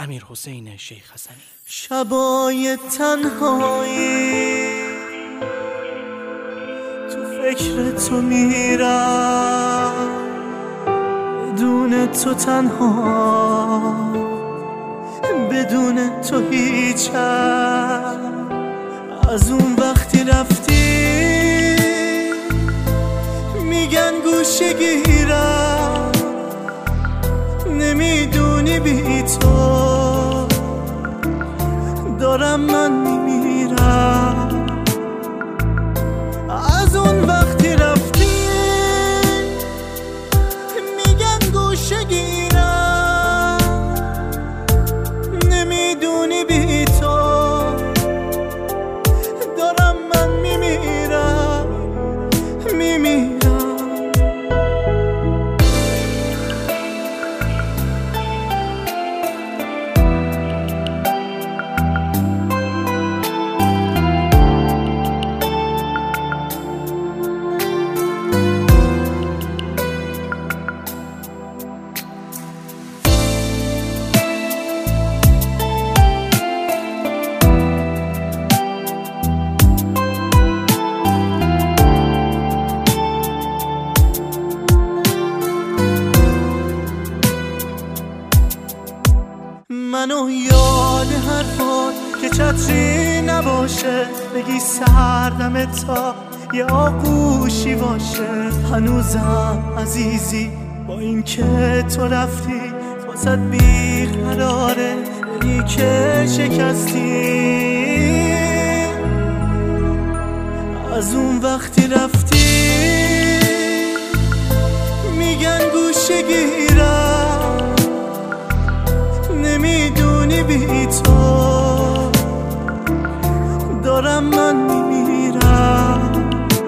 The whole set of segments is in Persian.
امیرحسین شیخ حسنی. شبای تنهایی تو فکر تو میرم، بدون تو تنها، بدون تو هیچم. از اون وقتی رفتی میگن گوشه گیرم، نمیدونی بی تو دارم من میمیرم. از اون وقتی رفتی میگن گوشه گیرم، نمیدونی بی تو دارم من میمیرم. منو یاد حرفات که چتری نباشه، بگی سردم تا یه آغوشی باشه. هنوزم عزیزی با این که تو رفتی، واسه بیقراره دلی که شکستی. از اون وقتی رفتی میگن گوشه گیرم، نمیدونی بی تو دارم من میمیرم.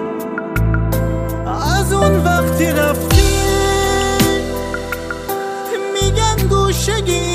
از اون وقتی رفتی میگن گوشه گیرم،